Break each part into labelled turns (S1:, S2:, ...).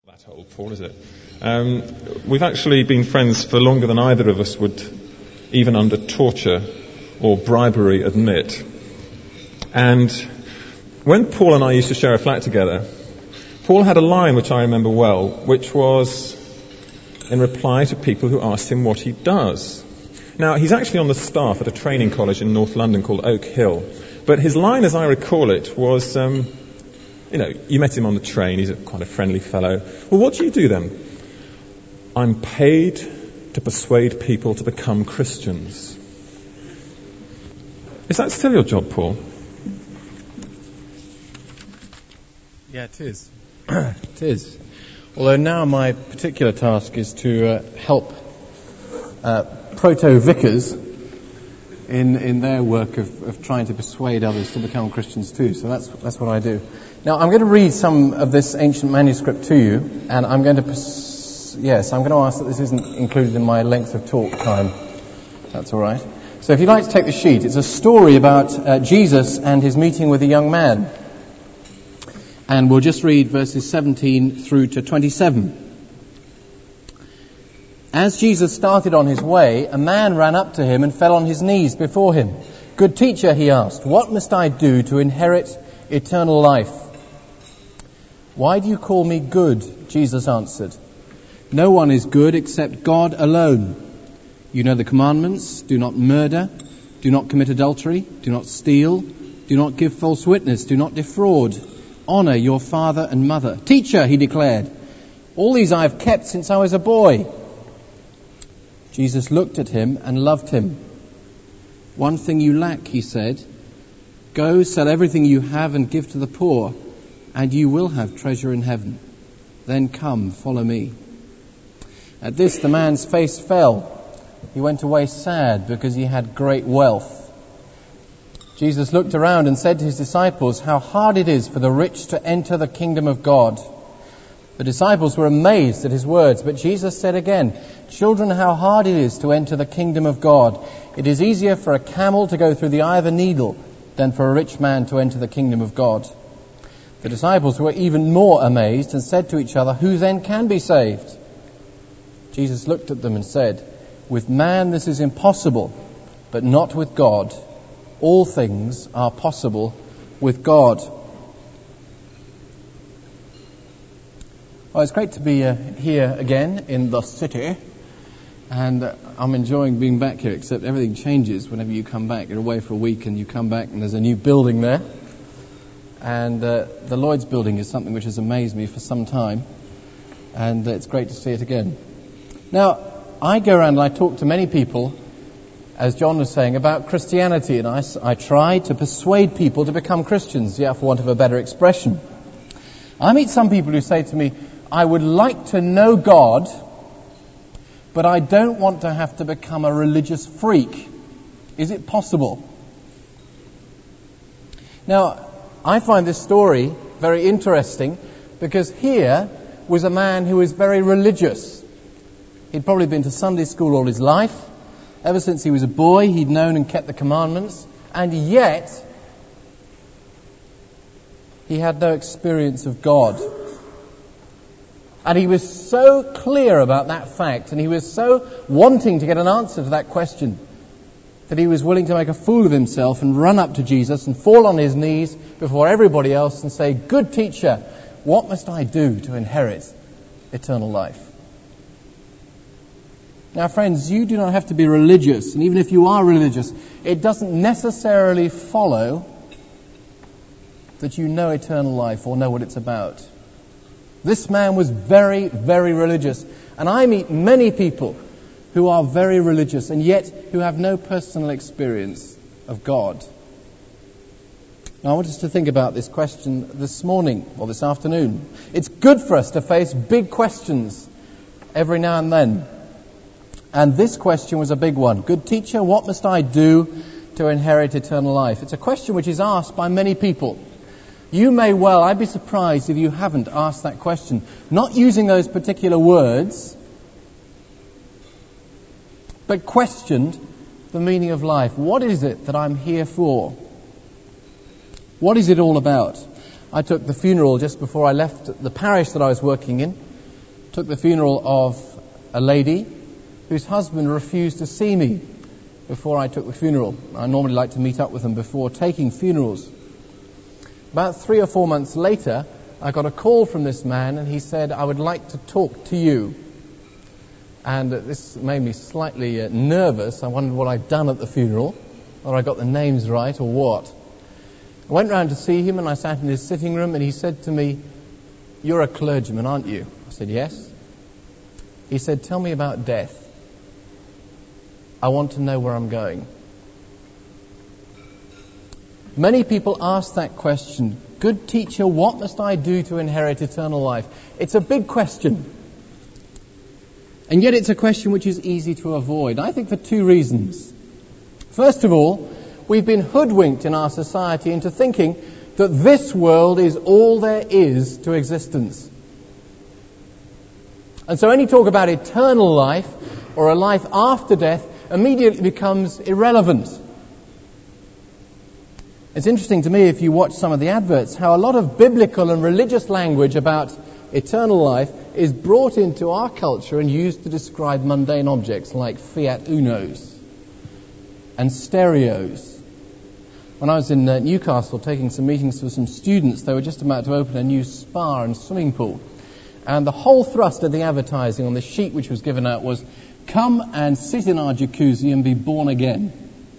S1: That old, Paul, is it? We've actually been friends for longer than either of us would, even under torture or bribery, admit. And when Paul and I used to share a flat together, Paul had a line which I remember well, which was in reply to people who asked him what he does. Now, he's actually on the staff at a training college in North London called Oak Hill. But his line, as I recall it, was... you met him on the train, he's quite a friendly fellow. Well, what do you do then? I'm paid to persuade people to become Christians. Is that still your job, Paul?
S2: Yeah, it is. It is. Although now my particular task is to help proto-vicars in their work of trying to persuade others to become Christians too. So that's what I do. Now, I'm going to read some of this ancient manuscript to you, and I'm going to ask that this isn't included in my length of talk time. That's all right. So if you'd like to take the sheet, it's a story about Jesus and his meeting with a young man. And we'll just read verses 17 through to 27. As Jesus started on his way, a man ran up to him and fell on his knees before him. "Good teacher," he asked, "what must I do to inherit eternal life?" "Why do you call me good?" Jesus answered. "No one is good except God alone. You know the commandments: do not murder, do not commit adultery, do not steal, do not give false witness, do not defraud, honor your father and mother." "Teacher," he declared, "all these I have kept since I was a boy." Jesus looked at him and loved him. "One thing you lack," he said. "Go, sell everything you have and give to the poor, and you will have treasure in heaven. Then come, follow me." At this, the man's face fell. He went away sad because he had great wealth. Jesus looked around and said to his disciples, "How hard it is for the rich to enter the kingdom of God." The disciples were amazed at his words, but Jesus said again, "Children, how hard it is to enter the kingdom of God. It is easier for a camel to go through the eye of a needle than for a rich man to enter the kingdom of God." The disciples were even more amazed and said to each other, "Who then can be saved?" Jesus looked at them and said, "With man this is impossible, but not with God. All things are possible with God." Well, it's great to be here again in the city, and I'm enjoying being back here, except everything changes whenever you come back. You're away for a week and you come back and there's a new building there. And the Lloyd's building is something which has amazed me for some time, and it's great to see it again. Now, I go around and I talk to many people, as John was saying, about Christianity, and I try to persuade people to become Christians, for want of a better expression. I meet some people who say to me, "I would like to know God, but I don't want to have to become a religious freak. Is it possible?" Now, I find this story very interesting because here was a man who was very religious. He'd probably been to Sunday school all his life. Ever since he was a boy, he'd known and kept the commandments, and yet he had no experience of God. And he was so clear about that fact, and he was so wanting to get an answer to that question, that he was willing to make a fool of himself and run up to Jesus and fall on his knees before everybody else and say, "Good teacher, what must I do to inherit eternal life?" Now, friends, you do not have to be religious, and even if you are religious, it doesn't necessarily follow that you know eternal life or know what it's about. This man was very, very religious, and I meet many people who are very religious and yet who have no personal experience of God. Now, I want us to think about this question this morning or this afternoon. It's good for us to face big questions every now and then. And this question was a big one. "Good teacher, what must I do to inherit eternal life?" It's a question which is asked by many people. I'd be surprised if you haven't asked that question, not using those particular words, but questioned the meaning of life. What is it that I'm here for? What is it all about? I took the funeral just before I left the parish that I was working in took the funeral of a lady whose husband refused to see me before I took the funeral. I normally like to meet up with them before taking funerals. About 3 or 4 months later, I got a call from this man, and he said, "I would like to talk to you." And this made me slightly nervous. I wondered what I'd done at the funeral, whether I got the names right or what. I went round to see him, and I sat in his sitting room, and he said to me, "You're a clergyman, aren't you?" I said, "Yes." He said, "Tell me about death. I want to know where I'm going." Many people ask that question, "Good teacher, what must I do to inherit eternal life?" It's a big question. And yet it's a question which is easy to avoid. I think for 2 reasons. First of all, we've been hoodwinked in our society into thinking that this world is all there is to existence. And so any talk about eternal life or a life after death immediately becomes irrelevant. It's interesting to me, if you watch some of the adverts, how a lot of biblical and religious language about eternal life is brought into our culture and used to describe mundane objects like Fiat Unos and stereos. When I was in Newcastle taking some meetings for some students, they were just about to open a new spa and swimming pool. And the whole thrust of the advertising on the sheet which was given out was, "Come and sit in our jacuzzi and be born again."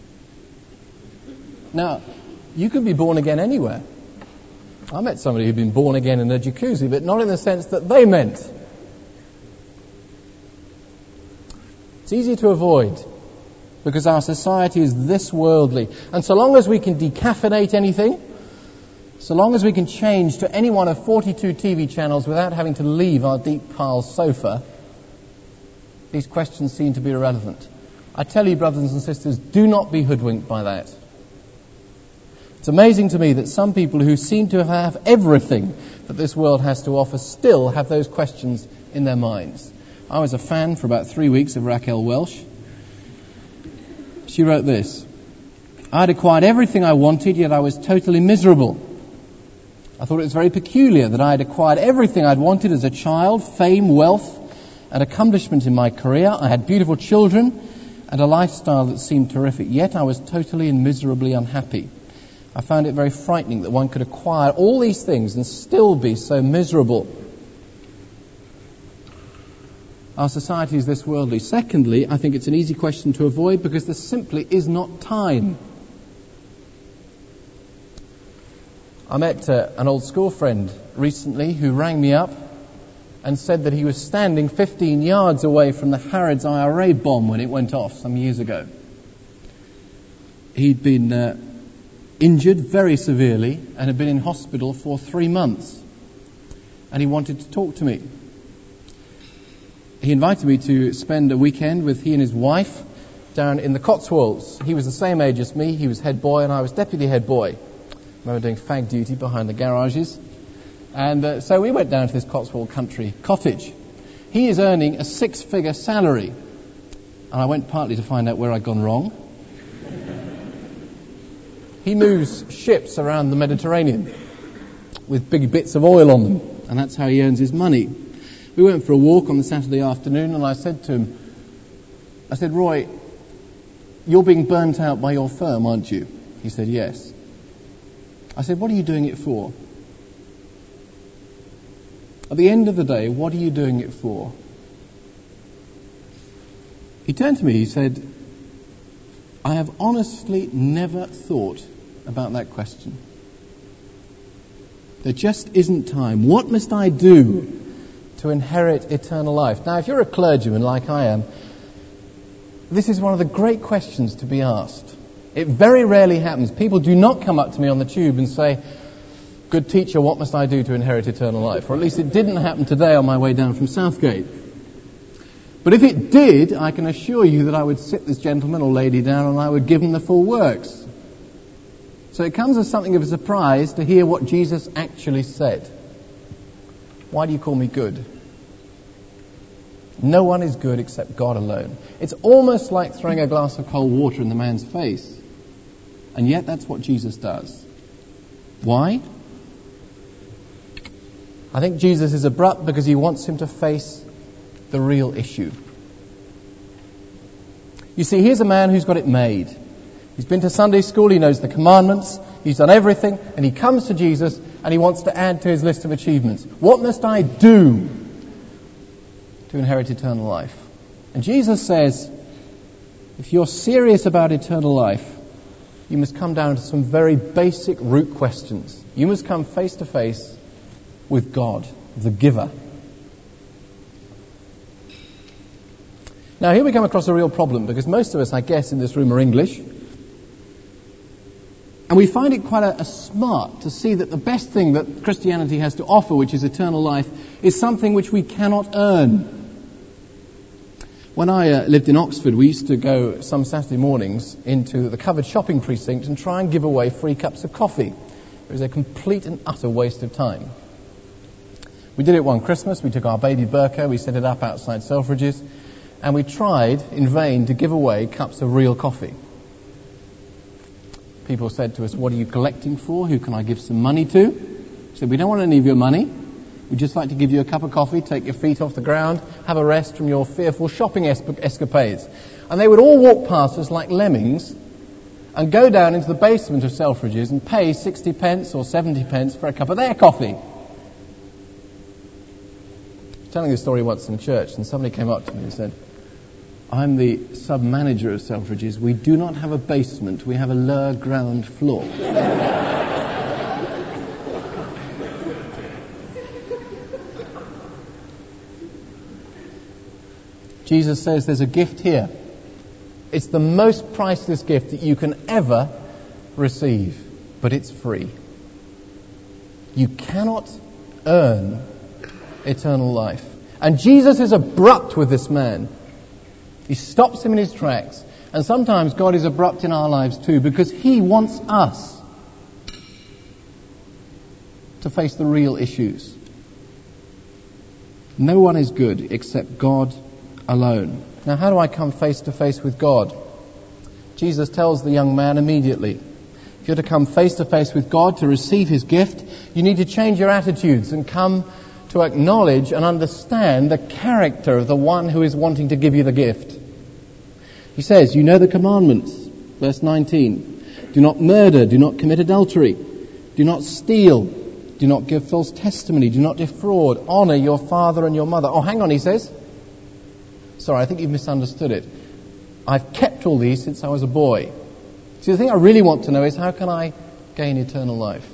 S2: Now, you could be born again anywhere. I met somebody who'd been born again in a jacuzzi, but not in the sense that they meant. It's easy to avoid because our society is this worldly. And so long as we can decaffeinate anything, so long as we can change to any one of 42 TV channels without having to leave our deep pile sofa, these questions seem to be irrelevant. I tell you, brothers and sisters, do not be hoodwinked by that. It's amazing to me that some people who seem to have everything that this world has to offer still have those questions in their minds. I was a fan for about 3 weeks of Raquel Welch. She wrote this: "I'd acquired everything I wanted, yet I was totally miserable. I thought it was very peculiar that I had acquired everything I'd wanted as a child, fame, wealth, and accomplishment in my career. I had beautiful children and a lifestyle that seemed terrific, yet I was totally and miserably unhappy. I found it very frightening that one could acquire all these things and still be so miserable." Our society is this worldly. Secondly, I think it's an easy question to avoid because there simply is not time. I met an old school friend recently who rang me up and said that he was standing 15 yards away from the Harrods IRA bomb when it went off some years ago. He'd been injured very severely and had been in hospital for 3 months. And he wanted to talk to me. He invited me to spend a weekend with he and his wife down in the Cotswolds. He was the same age as me. He was head boy and I was deputy head boy. I remember doing fag duty behind the garages. And so we went down to this Cotswold country cottage. He is earning a 6-figure salary. And I went partly to find out where I'd gone wrong. He moves ships around the Mediterranean with big bits of oil on them. And that's how he earns his money. We went for a walk on the Saturday afternoon and I said to him, "Roy, you're being burnt out by your firm, aren't you?" He said, "Yes." I said, "What are you doing it for?" At the end of the day, what are you doing it for? He turned to me, he said, "I have honestly never thought about that question. There just isn't time. What must I do to inherit eternal life?" Now, if you're a clergyman like I am, this is one of the great questions to be asked. It very rarely happens. People do not come up to me on the tube and say, "Good teacher, what must I do to inherit eternal life?" Or at least it didn't happen today on my way down from Southgate. But if it did, I can assure you that I would sit this gentleman or lady down and I would give them the full works. So it comes as something of a surprise to hear what Jesus actually said. "Why do you call me good? No one is good except God alone." It's almost like throwing a glass of cold water in the man's face. And yet that's what Jesus does. Why? I think Jesus is abrupt because he wants him to face the real issue. You see, here's a man who's got it made. He's been to Sunday school, he knows the commandments, he's done everything, and he comes to Jesus and he wants to add to his list of achievements. What must I do to inherit eternal life? And Jesus says, if you're serious about eternal life, you must come down to some very basic root questions. You must come face to face with God, the giver. Now here we come across a real problem, because most of us, I guess, in this room are English. And we find it quite a smart to see that the best thing that Christianity has to offer, which is eternal life, is something which we cannot earn. When I lived in Oxford, we used to go some Saturday mornings into the covered shopping precinct and try and give away free cups of coffee. It was a complete and utter waste of time. We did it one Christmas. We took our baby Burko, we set it up outside Selfridges, and we tried in vain to give away cups of real coffee. People said to us, what are you collecting for? Who can I give some money to? We said, we don't want any of your money. We'd just like to give you a cup of coffee, take your feet off the ground, have a rest from your fearful shopping escapades. And they would all walk past us like lemmings and go down into the basement of Selfridges and pay 60 pence or 70 pence for a cup of their coffee. I was telling this story once in church, and somebody came up to me and said, I'm the sub-manager of Selfridges. We do not have a basement, we have a lower ground floor. Jesus says there's a gift here. It's the most priceless gift that you can ever receive, but it's free. You cannot earn eternal life. And Jesus is abrupt with this man. He stops him in his tracks. And sometimes God is abrupt in our lives too, because he wants us to face the real issues. No one is good except God alone. Now, how do I come face to face with God? Jesus tells the young man immediately, if you're to come face to face with God to receive his gift, you need to change your attitudes and come to acknowledge and understand the character of the one who is wanting to give you the gift. He says, you know the commandments. Verse 19. Do not murder, do not commit adultery, do not steal, do not give false testimony, do not defraud, honor your father and your mother. Oh, hang on, he says. Sorry, I think you've misunderstood it. I've kept all these since I was a boy. See, the thing I really want to know is, how can I gain eternal life?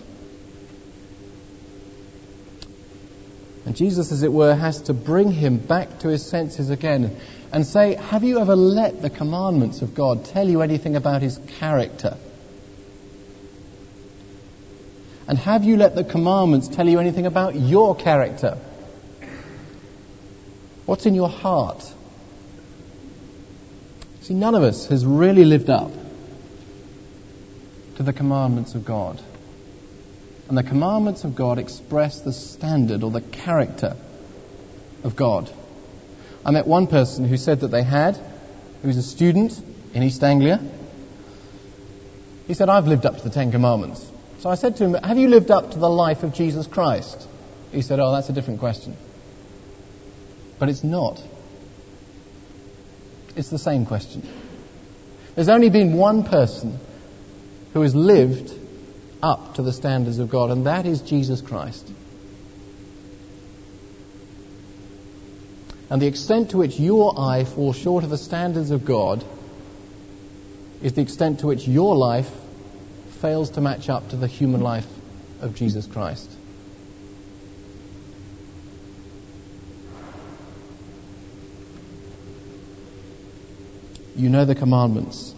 S2: And Jesus, as it were, has to bring him back to his senses again and say, have you ever let the commandments of God tell you anything about his character? And have you let the commandments tell you anything about your character? What's in your heart? See, none of us has really lived up to the commandments of God. And the commandments of God express the standard or the character of God. I met one person who said that they had. He was a student in East Anglia. He said, I've lived up to the Ten Commandments. So I said to him, have you lived up to the life of Jesus Christ? He said, oh, that's a different question. But it's not. It's the same question. There's only been one person who has lived up to the standards of God, and that is Jesus Christ. And the extent to which you or I fall short of the standards of God is the extent to which your life fails to match up to the human life of Jesus Christ. You know the commandments.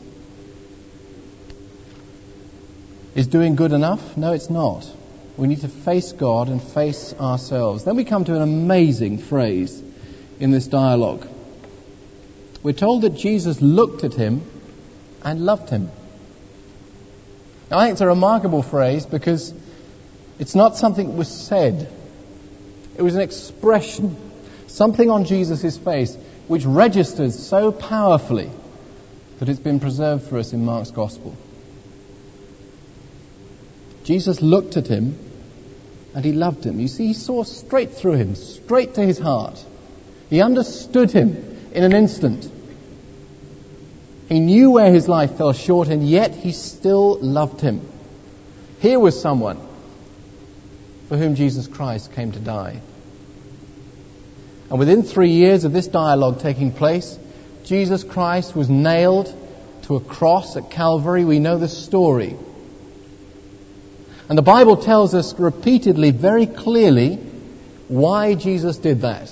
S2: Is doing good enough? No, it's not. We need to face God and face ourselves. Then we come to an amazing phrase in this dialogue. We're told that Jesus looked at him and loved him. Now, I think it's a remarkable phrase because it's not something that was said. It was an expression, something on Jesus' face which registers so powerfully that it's been preserved for us in Mark's Gospel. Jesus looked at him And he loved him. You see, he saw straight through him, straight to his heart. He understood him in an instant. He knew where his life fell short, and yet he still loved him. Here was someone for whom Jesus Christ came to die. And within 3 years of this dialogue taking place, Jesus Christ was nailed to a cross at Calvary. We know the story. And the Bible tells us repeatedly, very clearly, why Jesus did that.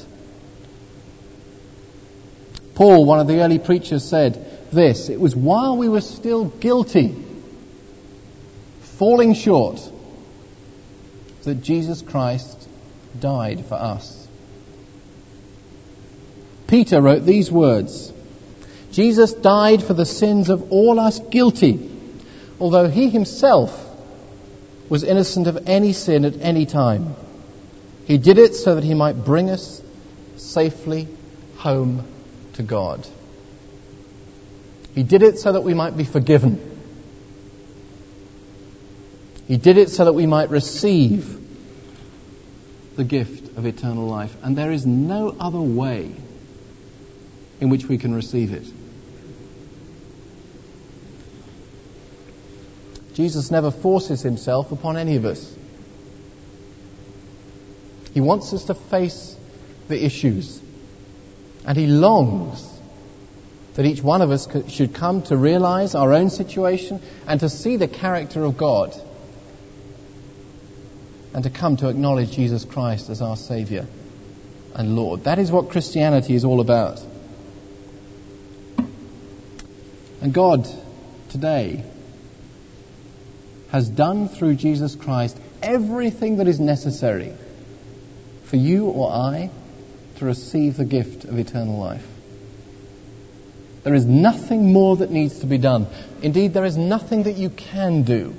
S2: Paul, one of the early preachers, said this: it was while we were still guilty, falling short, that Jesus Christ died for us. Peter wrote these words: Jesus died for the sins of all us guilty, although he himself was innocent of any sin at any time. He did it so that he might bring us safely home to God. He did it so that we might be forgiven. He did it so that we might receive the gift of eternal life. And there is no other way in which we can receive it. Jesus never forces himself upon any of us. He wants us to face the issues. And he longs that each one of us should come to realize our own situation and to see the character of God, and to come to acknowledge Jesus Christ as our Saviour and Lord. That is what Christianity is all about. And God today has done through Jesus Christ everything that is necessary for you or I to receive the gift of eternal life. There is nothing more that needs to be done. Indeed, there is nothing that you can do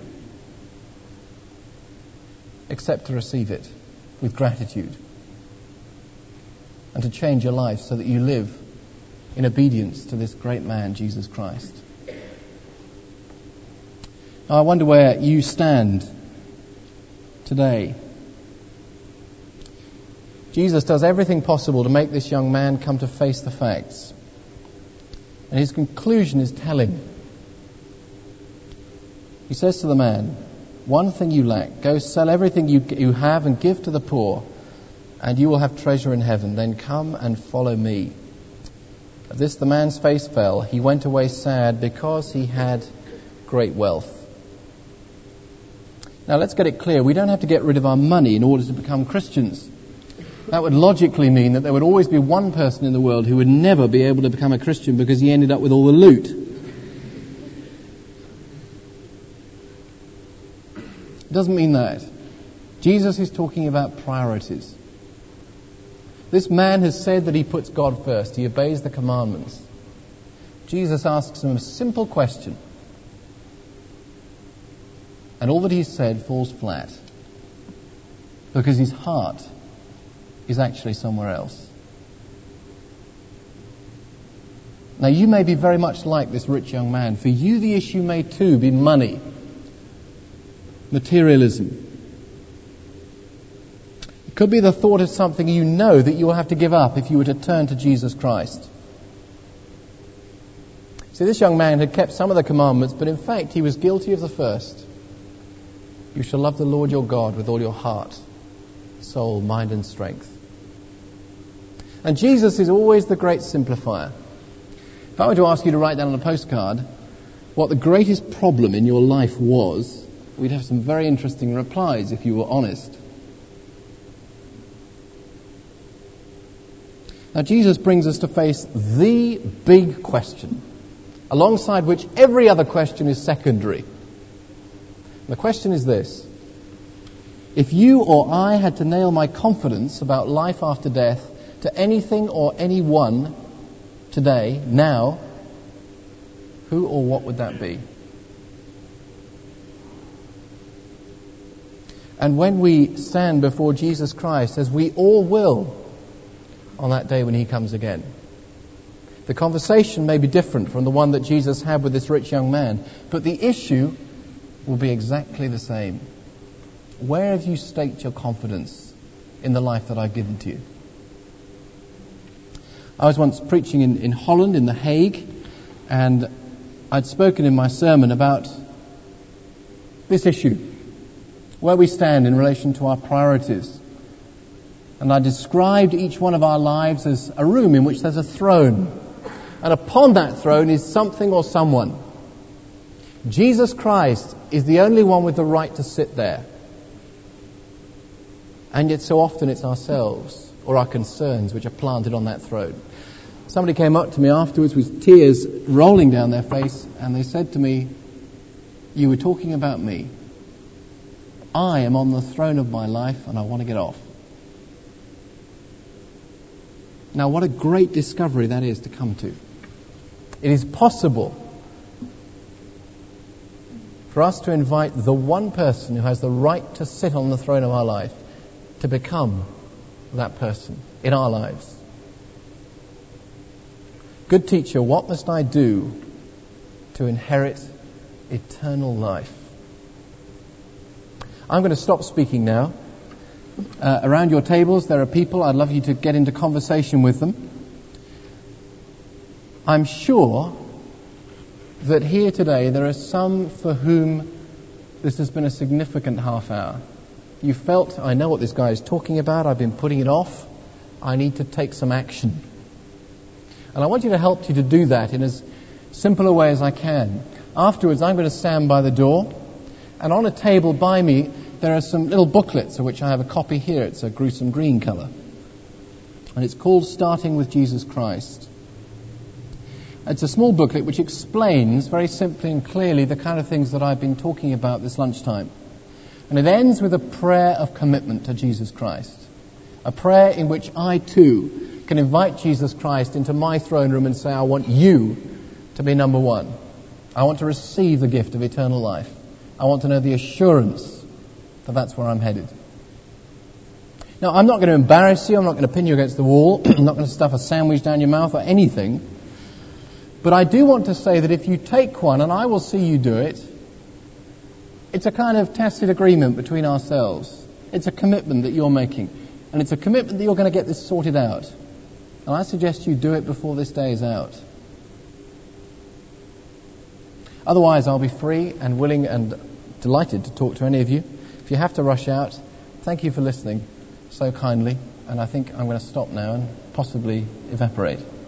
S2: except to receive it with gratitude and to change your life so that you live in obedience to this great man, Jesus Christ. Now, I wonder where you stand today. Jesus does everything possible to make this young man come to face the facts. And his conclusion is telling. He says to the man, one thing you lack, go sell everything you have and give to the poor, and you will have treasure in heaven. Then come and follow me. At this the man's face fell. He went away sad because he had great wealth. Now let's get it clear. We don't have to get rid of our money in order to become Christians. That would logically mean that there would always be one person in the world who would never be able to become a Christian because he ended up with all the loot. It doesn't mean that. Jesus is talking about priorities. This man has said that he puts God first. He obeys the commandments. Jesus asks him a simple question. And all that he's said falls flat. Because his heart is actually somewhere else. Now you may be very much like this rich young man. For you the issue may too be money, materialism. It could be the thought of something you know that you will have to give up if you were to turn to Jesus Christ. See, this young man had kept some of the commandments, but in fact he was guilty of the first. You shall love the Lord your God with all your heart, soul, mind and strength. And Jesus is always the great simplifier. If I were to ask you to write down on a postcard what the greatest problem in your life was, we'd have some very interesting replies if you were honest. Now Jesus brings us to face the big question, alongside which every other question is secondary. The question is this: if you or I had to nail my confidence about life after death to anything or anyone today, now, who or what would that be? And when we stand before Jesus Christ, as we all will on that day when he comes again, the conversation may be different from the one that Jesus had with this rich young man, but the issue will be exactly the same. where have you staked your confidence in the life that I've given to you? I was once preaching in Holland, in The Hague, and I'd spoken in my sermon about this issue, where we stand in relation to our priorities. And I described each one of our lives as a room in which there's a throne. And upon that throne is something or someone. Jesus Christ is the only one with the right to sit there. And yet so often it's ourselves or our concerns which are planted on that throne. Somebody came up to me afterwards with tears rolling down their face, and they said to me, "You were talking about me. I am on the throne of my life and I want to get off." Now, what a great discovery that is to come to. It is possible for us to invite the one person who has the right to sit on the throne of our life to become that person in our lives. Good teacher, what must I do to inherit eternal life? I'm going to stop speaking now. Around your tables there are people. I'd love you to get into conversation with them. I'm sure that here today there are some for whom this has been a significant half hour. You felt, I know what this guy is talking about, I've been putting it off, I need to take some action. And I want you to help you to do that in as simple a way as I can. Afterwards I'm going to stand by the door, and on a table by me there are some little booklets, of which I have a copy here. It's a gruesome green colour. And it's called Starting with Jesus Christ. It's a small booklet which explains very simply and clearly the kind of things that I've been talking about this lunchtime. And it ends with a prayer of commitment to Jesus Christ. A prayer in which I too can invite Jesus Christ into my throne room and say, I want you to be number one. I want to receive the gift of eternal life. I want to know the assurance that that's where I'm headed. Now, I'm not going to embarrass you. I'm not going to pin you against the wall. I'm not going to stuff a sandwich down your mouth or anything. But I do want to say that if you take one, and I will see you do it, it's a kind of tacit agreement between ourselves. It's a commitment that you're making. And it's a commitment that you're going to get this sorted out. And I suggest you do it before this day is out. Otherwise, I'll be free and willing and delighted to talk to any of you. If you have to rush out, thank you for listening so kindly. And I think I'm going to stop now and possibly evaporate.